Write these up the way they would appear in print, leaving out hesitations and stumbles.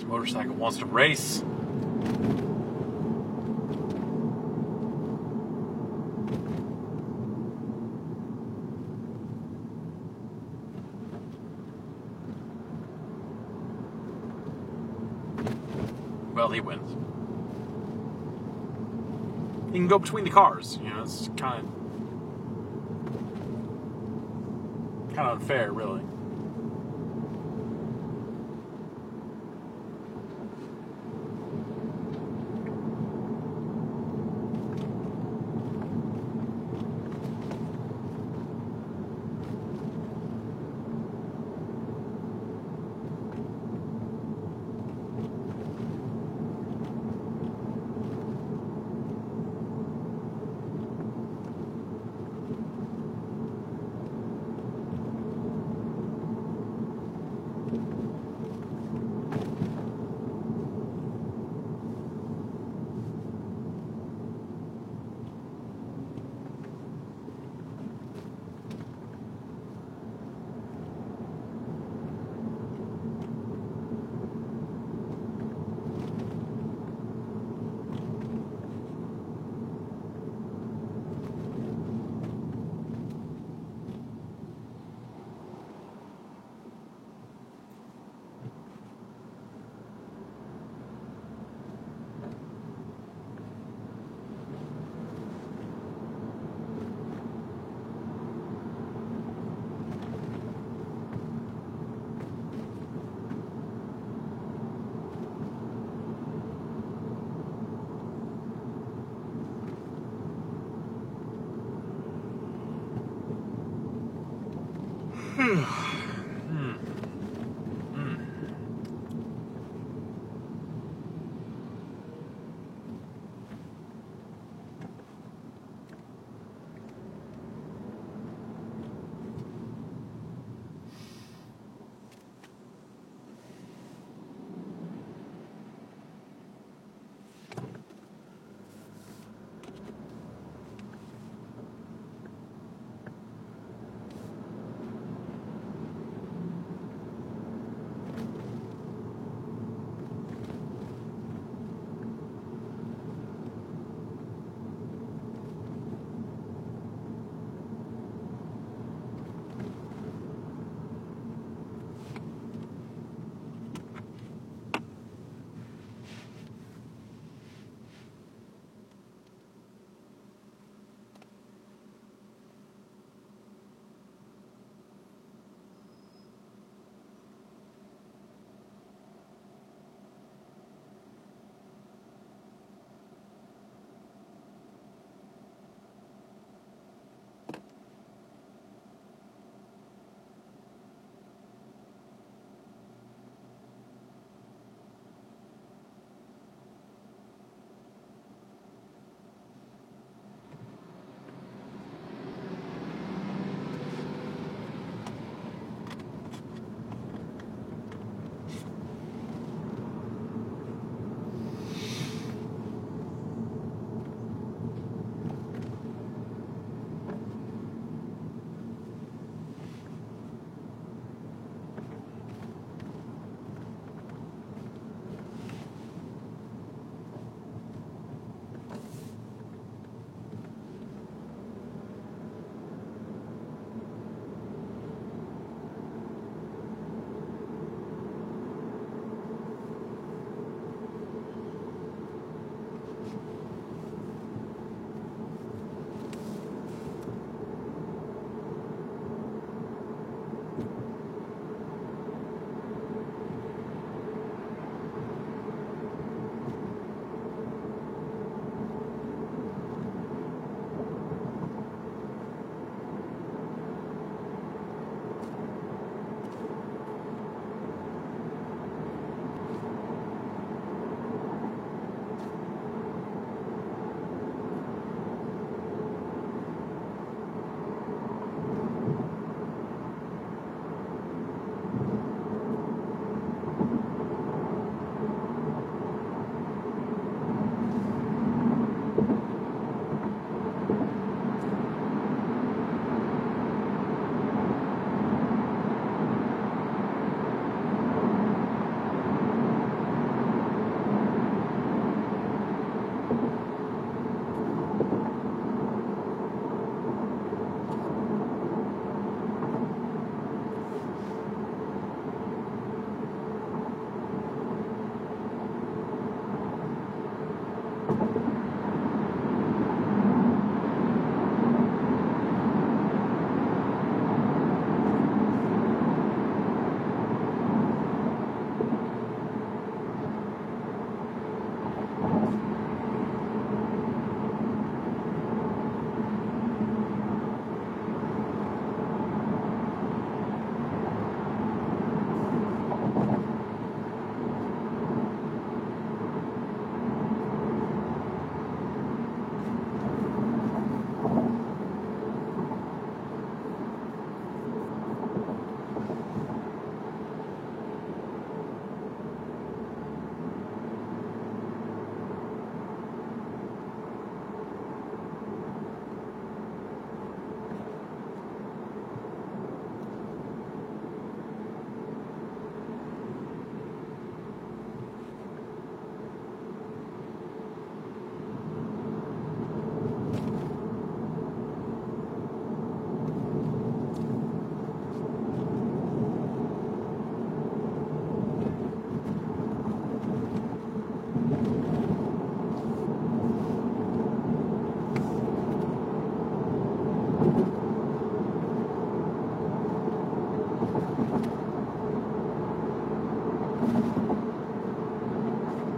Motorcycle wants to race. Well, he wins. He can go between the cars. You know, it's kind of unfair, really.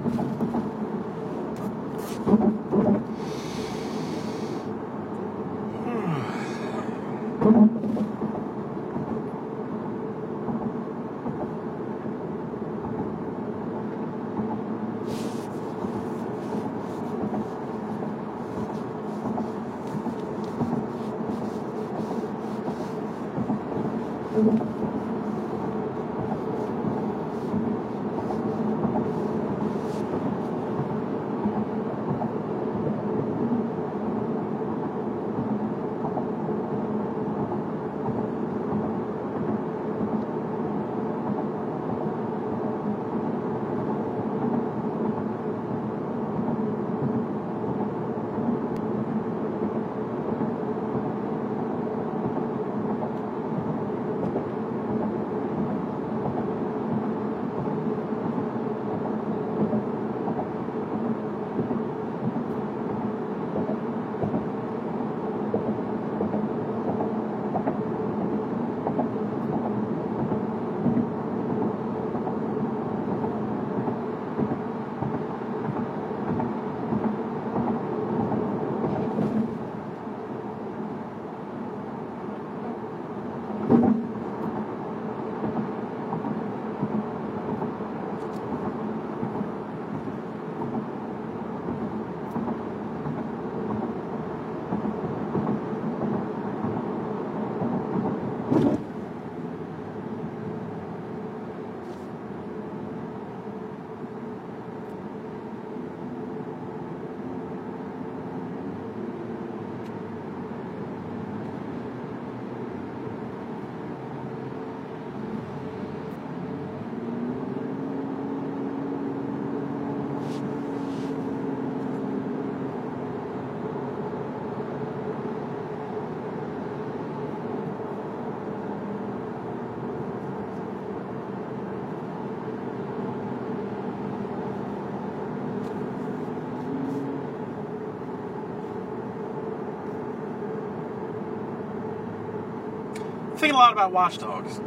Thinking a lot about Watch Dogs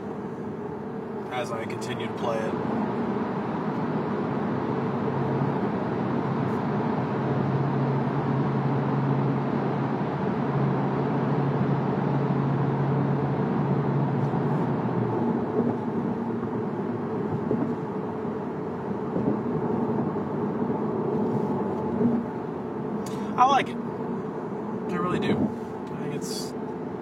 as I continue to play it. I like it. I really do. I think it's...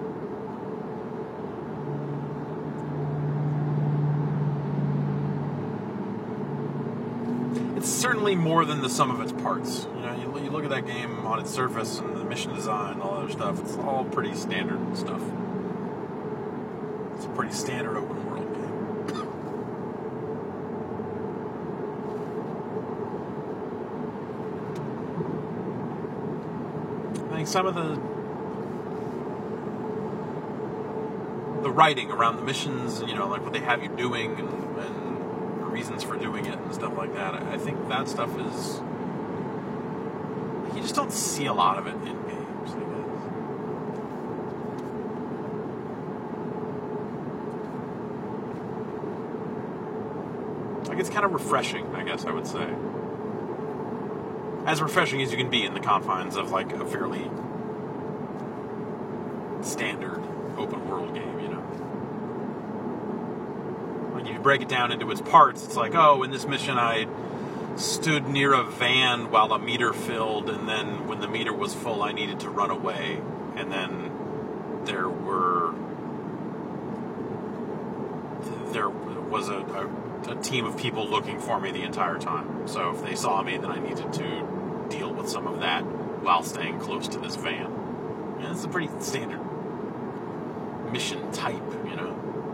It's certainly more than the sum of its parts. You know, you look at that game on its surface and the mission design and all that other stuff, it's all pretty standard stuff. It's a pretty standard open world game. I think some of the writing around the missions, you know, like what they have you doing and reasons for doing it and stuff like that, I think that stuff is... You just don't see a lot of it in games, I guess. Like, it's kind of refreshing, I guess I would say. As refreshing as you can be in the confines of, like, a fairly standard open world game, you know. When you break it down into its parts, it's like, oh, in this mission I stood near a van while a meter filled, and then when the meter was full I needed to run away, and then there was a team of people looking for me the entire time. So if they saw me, then I needed to deal with some of that while staying close to this van. Yeah, it's a pretty standard mission type, you know.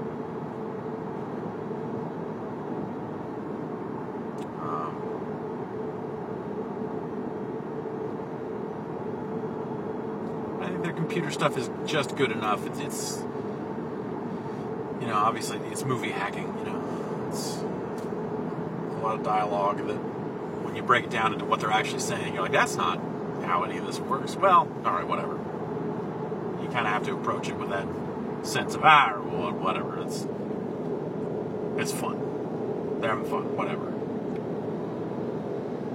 I think their computer stuff is just good enough. It's you know, obviously it's movie hacking, you know. It's a lot of dialogue that when you break it down into what they're actually saying, you're like, that's not how any of this works. Well, alright, whatever. You kind of have to approach it with that sense of, or whatever. It's fun. They're having fun, whatever.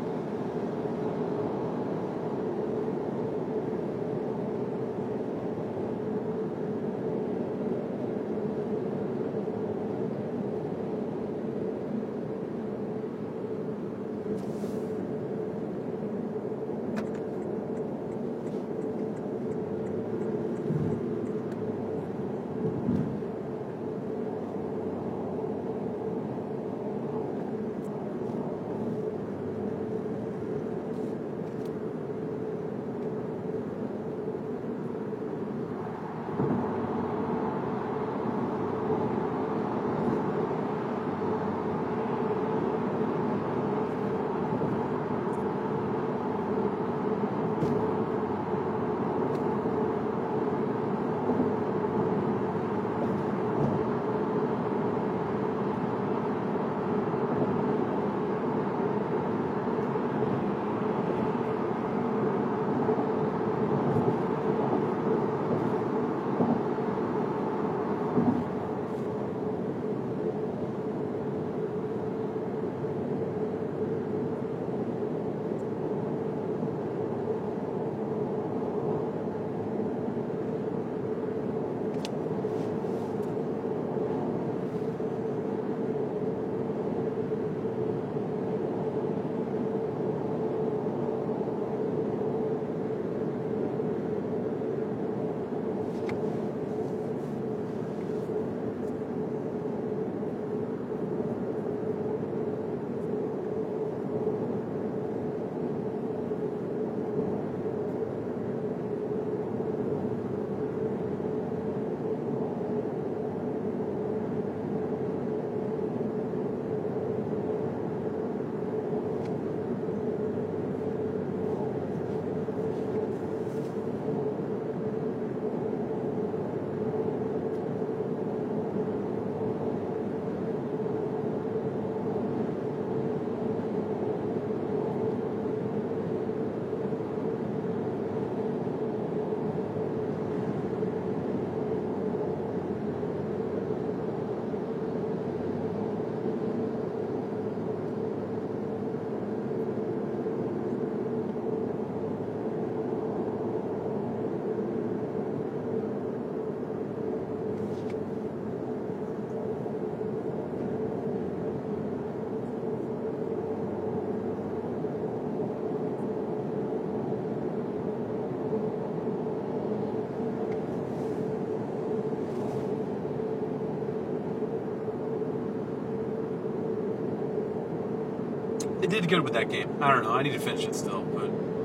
did good with that game. I don't know. I need to finish it still, but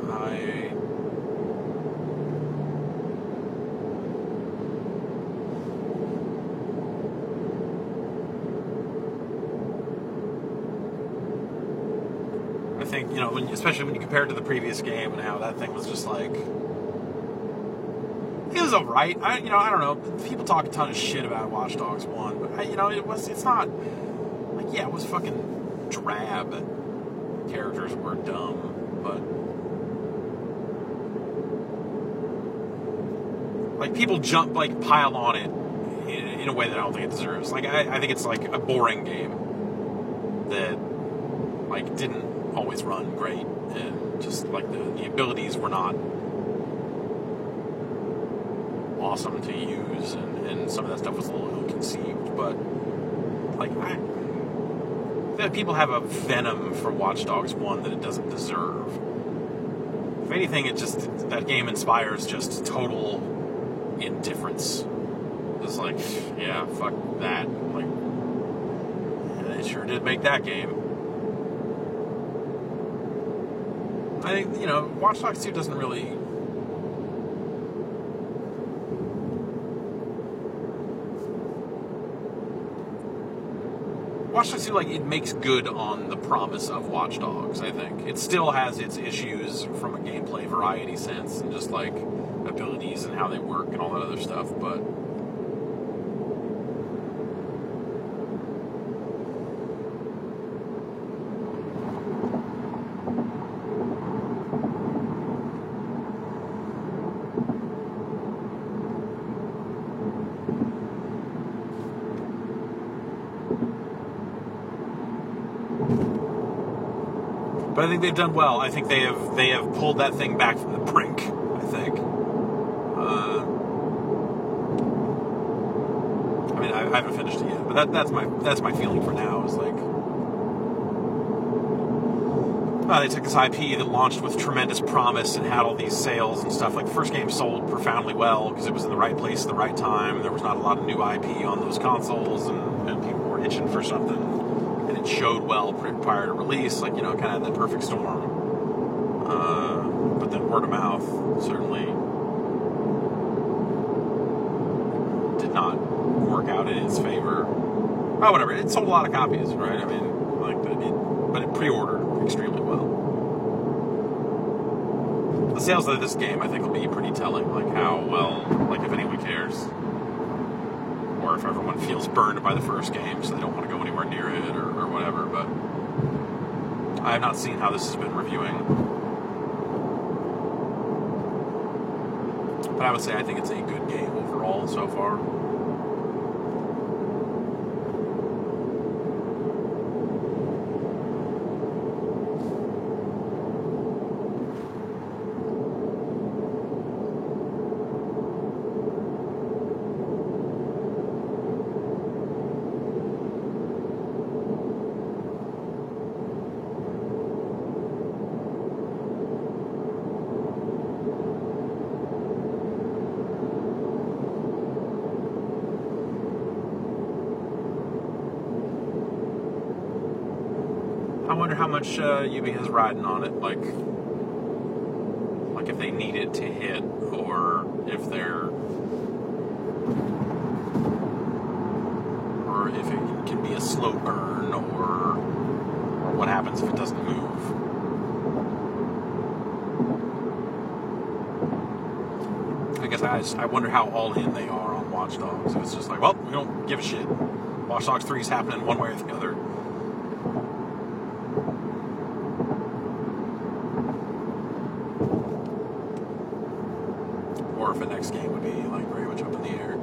I think, you know, especially when you compare it to the previous game and how that thing was just like, it was alright. I don't know. People talk a ton of shit about Watch Dogs 1, but it's not like, yeah, it was fucking drab. Characters were dumb, but like people pile on it in a way that I don't think it deserves. Like I think it's like a boring game that like didn't always run great, and just like the abilities were not awesome to use, and some of that stuff was a little ill-conceived, but like that people have a venom for Watch Dogs 1 that it doesn't deserve. If anything, that game inspires just total indifference. It's like, yeah, fuck that. Like, yeah, they sure did make that game. I think, Watch Dogs 2 doesn't really... Watch Dogs 2, like, it makes good on the promise of Watch Dogs, I think. It still has its issues from a gameplay variety sense, and just, like, abilities and how they work and all that other stuff, but... But I think they've done well. I think they have pulled that thing back from the brink, I think. I mean, I haven't finished it yet, but that's my feeling for now. Is like, they took this IP that launched with tremendous promise and had all these sales and stuff. Like, the first game sold profoundly well because it was in the right place at the right time. There was not a lot of new IP on those consoles, and people were itching for something. And it showed well prior to release, like, kind of that perfect storm. But then word of mouth certainly did not work out in its favor. Oh, whatever. It sold a lot of copies, right? I mean, but it pre-ordered extremely well. The sales of this game, I think, will be pretty telling, like how well, like if anyone cares, or if everyone feels burned by the first game, so they don't want to go anywhere near it, or whatever. But I have not seen how this has been reviewing. But I would say I think it's a good game overall so far. I wonder how much Ubi has riding on it, like if they need it to hit, or if it can be a slow burn, or what happens if it doesn't move. I guess I wonder how all in they are on Watch Dogs. If it's just like, well, we don't give a shit. Watch Dogs 3 is happening one way or the other. Or if the next game would be like very much up in the air.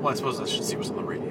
Well, I suppose I should see what's on the radio.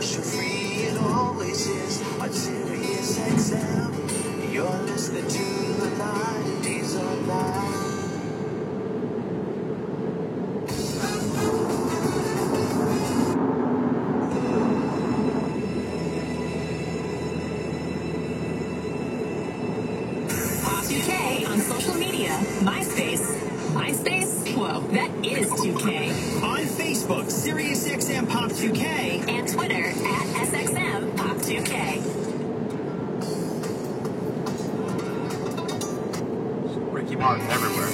commercial free, it always is on Sirius XM. You're listening to the line, these are live. Pop2K on social media. MySpace? Whoa, that is 2K. On Facebook, SiriusXM Pop2K. And Twitter @SXM Pop2K. Ricky Martin everywhere.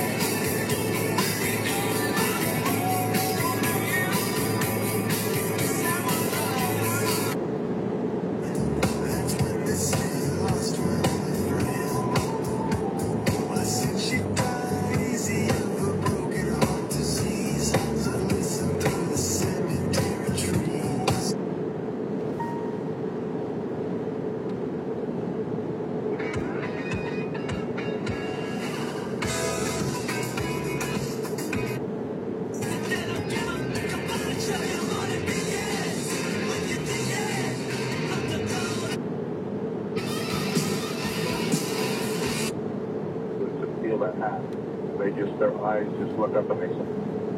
Feel that hat. They just, their eyes just look up and they say,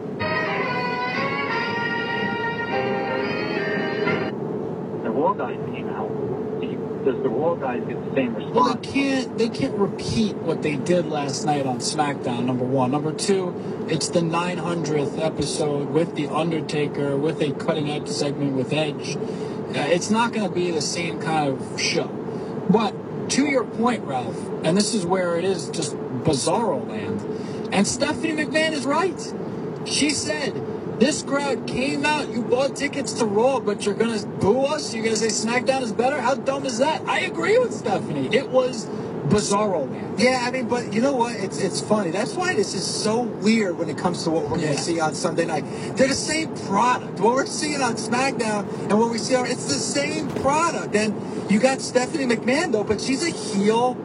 the Raw guys came out. Does the Raw guys get the same response? Well, they can't repeat what they did last night on SmackDown, number one. Number two, it's the 900th episode with The Undertaker, with a cutting-edge segment with Edge. It's not going to be the same kind of show. But to your point, Ralph, and this is where it is just bizarro land, and Stephanie McMahon is right. She said, this crowd came out, you bought tickets to Raw, but you're going to boo us? You're going to say SmackDown is better? How dumb is that? I agree with Stephanie. It was bizarro land. Yeah, I mean, but you know what? It's funny. That's why this is so weird when it comes to what we're going to see on Sunday night. They're the same product. What we're seeing on SmackDown and what we see on, it's the same product. And you got Stephanie McMahon, though, but she's a heel.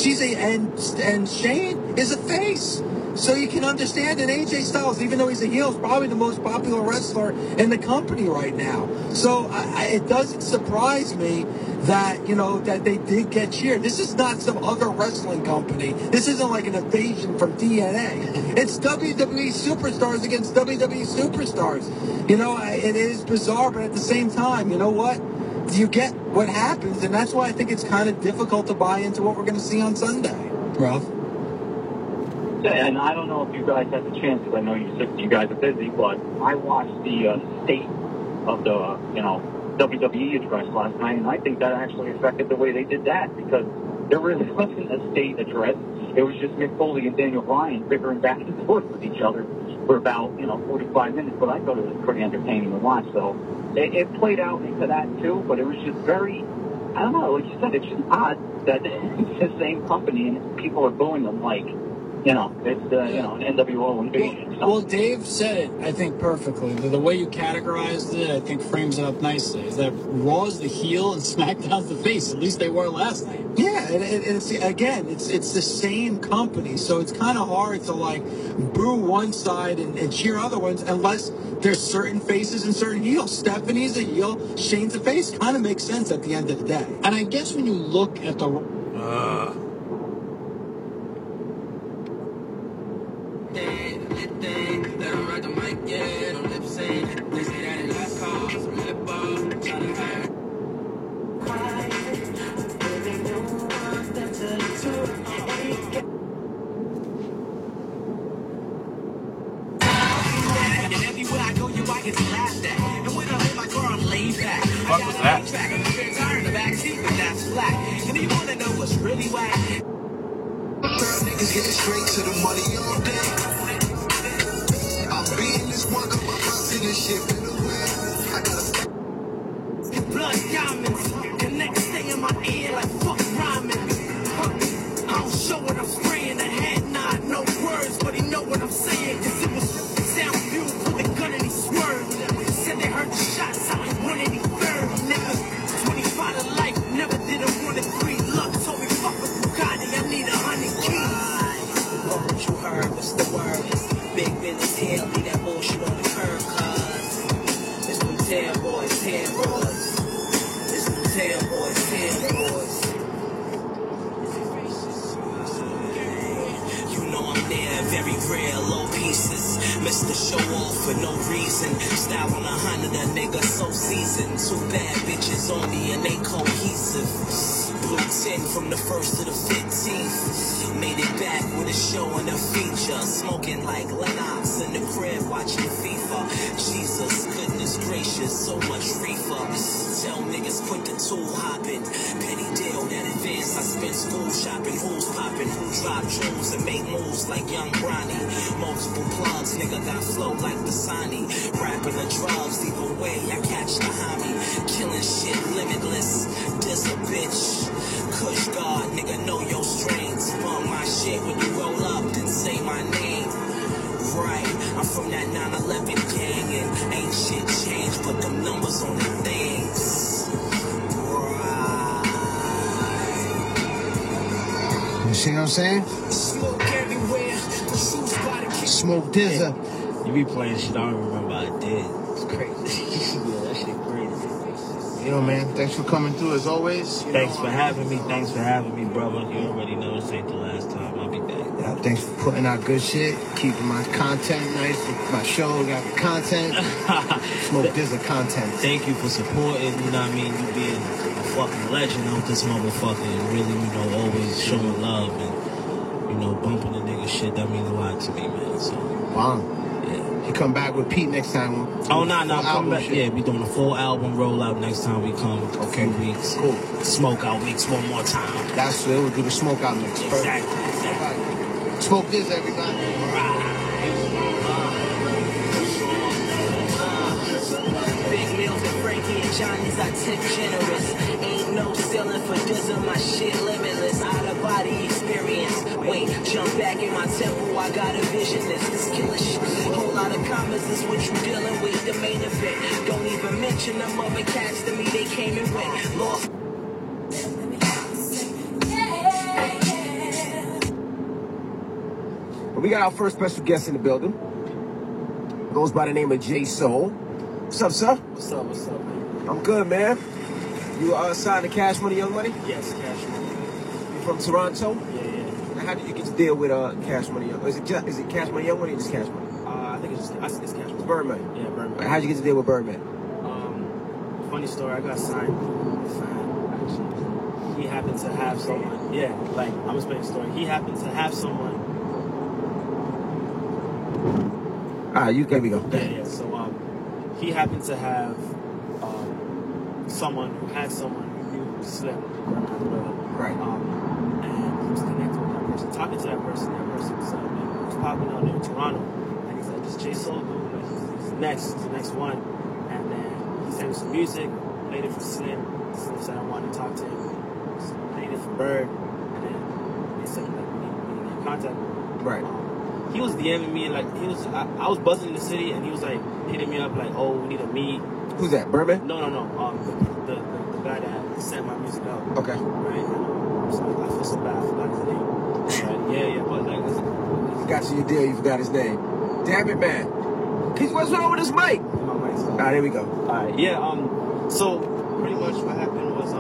And Shane is a face. So you can understand, and AJ Styles, even though he's a heel, is probably the most popular wrestler in the company right now. So it doesn't surprise me that, that they did get cheered. This is not some other wrestling company. This isn't like an invasion from TNA. It's WWE superstars against WWE superstars. It is bizarre, but at the same time, you know what? You get what happens, and that's why I think it's kind of difficult to buy into what we're going to see on Sunday. Ralph? Yeah, and I don't know if you guys had the chance, because I know you guys are busy, but I watched the state of the, WWE address last night, and I think that actually affected the way they did that, because there really wasn't a state address. It was just Mick Foley and Daniel Bryan bickering back and forth with each other for about, 45 minutes, but I thought it was pretty entertaining to watch, so it played out into that too, but it was just very, I don't know, like you said, it's just odd that it's the same company and people are booing them like, it's an NWO invasion. Well, Dave said it, I think, perfectly. The way you categorized it, I think, frames it up nicely. Is that Raw's the heel and SmackDown's the face. At least they were last night. Yeah, and it's the same company, so it's kind of hard to boo one side and cheer other ones unless there's certain faces and certain heels. Stephanie's a heel, Shane's a face. Kind of makes sense at the end of the day. And I guess when you look at the What was that? Niggas getting straight to the money all day. I'm beating this one up my house and this shit in the way. I got a blood diamonds, connect, stay in my ear like fuck rhyming. I don't show what I'm spraying, the head nod, no words, but he know what I'm saying. Cause it was sound view, put the gun and he swerved. Said they heard the shots out in 183rd. Nigga, 25 to life, never did a 1 and 3. Luck told me fuck with Bugatti, I need 100 keys. What you heard, what's the word? Big business here, leave that bullshit on the curb, cuz it's them 10 boys, 10 boys. Damn boys, damn boys. You know I'm there, very rare, low pieces. Mr. Show Off for no reason. Style on 100, a nigga so seasoned. 2 bad bitches on me and they cohesive. Blue 10 from the 1st to the 15th. Made it back with a show and a feature. Smoking like Lennox in the crib watching FIFA. Jesus, goodness gracious, so much reefer. Tell niggas quit the tool hopping. Penny deal that advance. I spent school shopping. Who's popping? Who drop jewels and make moves like Young Bronny? Multiple plugs, nigga got flow like Dasani. Rapping the drugs, either way, I catch the homie. Killing shit limitless. This a bitch. Kush God, nigga, know your strains. Bump my shit when you roll up, then say my name. Right, I'm from that 9/11 gang, and ain't shit changed, but them numbers on the things. Right. You see what I'm saying? Smoke everywhere, the shoes by the kids. Smoke Dizza. You be playing shit I don't remember I did. It's crazy. Yeah, that shit crazy. You know, man, thanks for coming through as always. Thanks for having me. Thanks for having me, brother. You already know this ain't the last time. I'll be back. Yeah, thanks for putting out good shit, keeping my content nice. My show got the content. Smoke Dizza content. Thank you for supporting, you know what I mean? You being a fucking legend out this motherfucker and really, you know, always showing love and, you know, bumping the nigga shit. That means a lot to me, man. So, wow. You come back with Pete next time. Oh, no, come back. Shit. Yeah, we doing a full album rollout next time we come. Okay. A few weeks. Cool. Smoke out mix one more time. That's it. We'll do the smoke out mix. Exactly. Smoke this, everybody. Big meals with Frankie and Johnny's, I tip generous. Ain't no ceiling for Dizza, my shit limitless. Out of body experience. Wait, jump back in my temple, I got a vision. This killer shit. Whole lot of comments is what you dealing with. The main event. Don't even mention them other cats to me, they came and went. Lost. We got our first special guest in the building. Goes by the name of J Soul. What's up, sir? What's up, man? I'm good, man. You signed to Cash Money, Young Money? Yes, Cash Money. You from Toronto? Yeah. Now, how did you get to deal with Cash Money, Young Money? Is it Cash Money, Young Money, or just Cash Money? I think it's Cash Money. It's Birdman. Yeah, Birdman. How'd you get to deal with Birdman? Funny story, I got signed with a fan, actually. He happened to have someone, I'm explaining the story. He happened to have someone. There we go. Yeah. So, he happened to have someone who had someone who knew Slim. Right. And he was connected with that person, talking to that person. That person was popping out there in Toronto. And he's like, this J Soul dude, he's the next one. And then he sent me some music, played it for Slim. Slim said I wanted to talk to him. So played it for Bird. And then they said, like, we need to get in contact. Right. He was DMing me, like, I was buzzing in the city, and he was, like, hitting me up, like, oh, we need to meet. Who's that, Birdman? No. The guy that sent my music out. Okay. Right? So I feel so bad, I forgot his name. Right? Yeah, but, like, You got your deal, you forgot his name. Damn it, man. What's wrong with his mic? my mic's on. There we go. Alright, yeah, so, pretty much what happened was,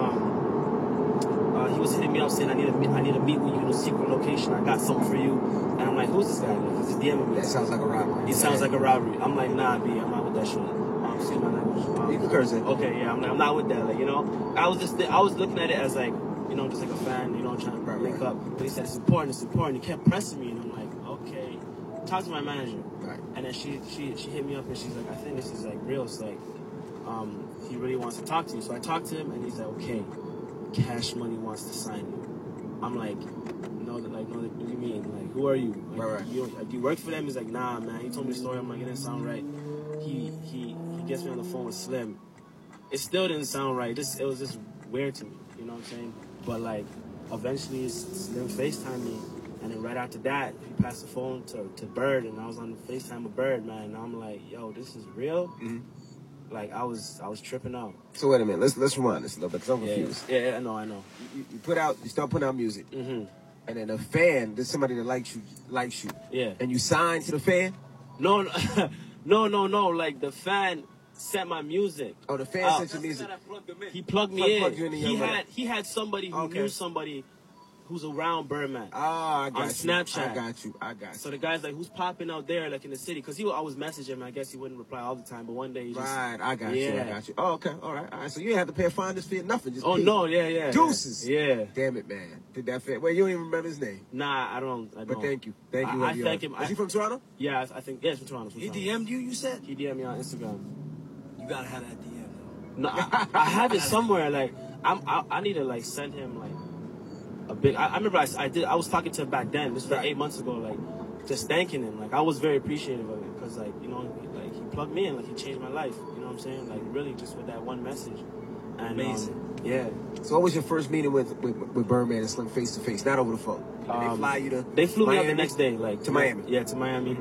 he was hitting me up saying, I need to meet with you in a secret location, I got something for you. And I'm like, who's this guy? Like, he's DMing me. That sounds like a robbery. He sounds like a robbery. I'm like, nah, B, I'm not with that shit. Excuse my language. You can curse it. Okay, yeah, I'm not with that. Like, you know, I was looking at it as like, you know, just like a fan, you know, trying to link up. But he said, it's important. He kept pressing me, and I'm like, okay. Talk to my manager. Right. And then she hit me up, and she's like, I think this is like real. It's like, he really wants to talk to you. So I talked to him, and he's like, okay, Cash Money wants to sign you. I'm like, no, what do you mean? Like, who are you? Like, right. Do you work for them? He's like, nah, man. He told me the story. I'm like, it didn't sound right. He gets me on the phone with Slim. It still didn't sound right. It was just weird to me. You know what I'm saying? But like, eventually Slim FaceTimed me, and then right after that, he passed the phone to Bird, and I was on the FaceTime with Bird, man. And I'm like, yo, this is real. Mm-hmm. Like, I was tripping out. So wait a minute. Let's rewind this a little bit, because I'm confused. Yeah, I know. You start putting out music. Mm-hmm. And then a fan, there's somebody that likes you. Yeah. And you sign to the fan? No. Like, the fan sent my music. Oh, the fans sent your music. He plugged me Plugged you in in. the Young Money. He had somebody who knew somebody who's around Birdman. I got on you. Snapchat. I got you. So the guy's like, who's popping out there, like in the city? Because he would always message him. I guess he wouldn't reply all the time, but one day he just. Right, I got you. Oh, okay, all right. So you didn't have to pay a finder's fee or nothing. Just peace. No, yeah. Deuces. Yeah. Damn it, man. Did that fit? Well, you don't even remember his name. Nah, I don't. But thank you. I thank him. Is he from Toronto? Yeah, I think. Yeah, he's from Toronto. He DM'd you, you said? He DM'd me on Instagram. You gotta have that DM, though. No, I have it somewhere. Like, I need to, like, send him, like, a big. I remember I was talking to him back then. This was like 8 months ago. Like, just thanking him. Like, I was very appreciative of it because, like, you know, like he plugged me in. Like, he changed my life. You know what I'm saying? Like, really, just with that one message. And, amazing. Yeah. So, what was your first meeting with Birdman and Slim face to face, not over the phone? Did they fly you to? They flew Miami? me out the next day, like to Miami. Yeah, to Miami.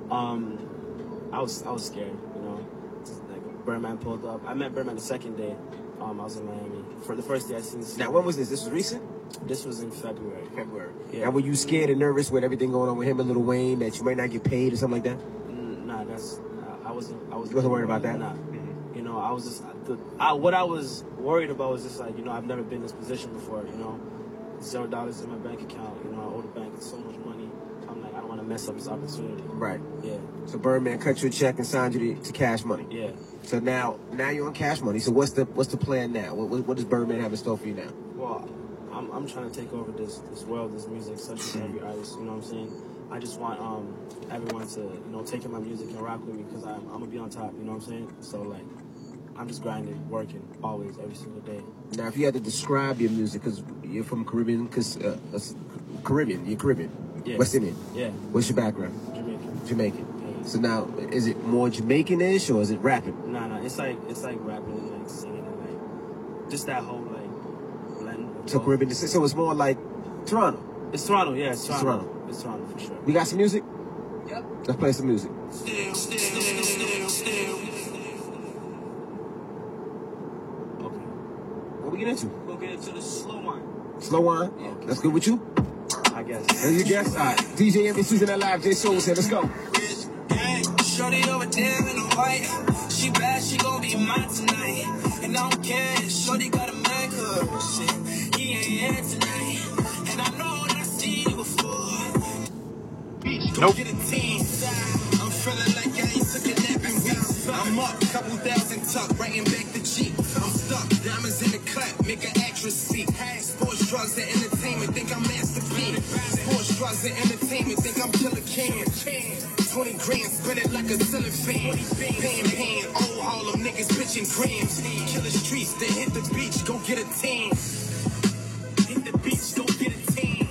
I was scared. You know, like Birdman pulled up. I met Birdman the second day. I was in Miami. For the first day I seen this. Now, when was this? This was recent? This was in February. Yeah. And were you scared and nervous with everything going on with him and Lil Wayne that you might not get paid or something like that? Nah, I wasn't. You wasn't worried about that? Nah. You know, I was just what I was worried about was just like, you know, I've never been in this position before. You know, $0 in my bank account. You know, I owe the bank so much money. I'm like, I don't want to mess up this opportunity. Right. Yeah. So Birdman cut you a check and signed you to Cash Money. Yeah. So now you're on Cash Money. So what's the plan now? What does Birdman have in store for you now? Well, I'm trying to take over this world, this music, such as every artist. You know what I'm saying? I just want everyone to, you know, take in my music and rock with me because I'm gonna be on top. You know what I'm saying? So like, I'm just grinding, working always, every single day. Now, if you had to describe your music, because you're from Caribbean, Caribbean, you're Caribbean, Yeah. West Indian. Yeah. What's your background? Jamaican. Yeah. So now, is it more Jamaican-ish or is it rapping? Nah, it's like rapping and like singing and like just that whole like blend. So Caribbean, so it's more like Toronto. It's Toronto, yeah, it's Toronto. Toronto. It's Toronto for sure. We got some music? Yep. Let's play some music. Okay. What we get into? We'll get into the slow one. Slow wine? Yeah. That's good with you? I guess. That's your guess? All right. DJ NBC's in that live. J Soul's here. Let's go. Shorty over there in the white. She bad, she gon' be mine tonight. And I don't care, shorty got a man, cause shit, he ain't here tonight. And I know that I seen you before. Nope. Get a team. I'm feeling like I ain't took a nap in weeks. I'm up, couple thousand tuck, writing back the Jeep. I'm stuck, diamonds in the cut, make an actress speak. Sports, drugs, and entertainment, think I'm Master P. Sports, drugs, and entertainment, think I'm Killer King. 20 grand, spin it like a ceiling fan. Pan, old Harlem niggas pitching grams. Kill the streets, then hit the beach, go get a tan. Hit the beach, go get a tan.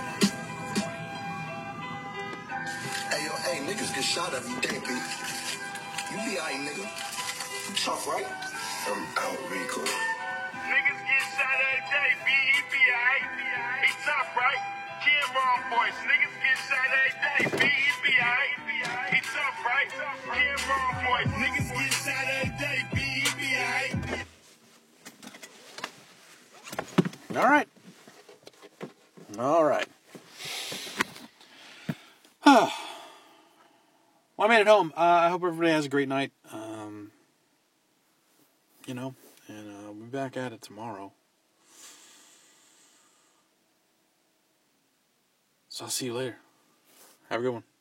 Hey, niggas get shot up, you can't be. You be alright, nigga. You tough, right? I'm out, Rico. Niggas get shot every day, he be alright. He tough, right? Cameron voice. Niggas get shot every day, he be alright. He tough, right? Cameron voice. Niggas get shot every day, he be alright. All right. Well, I made it home. I hope everybody has a great night. You know, and we'll be back at it tomorrow. So I'll see you later. Have a good one.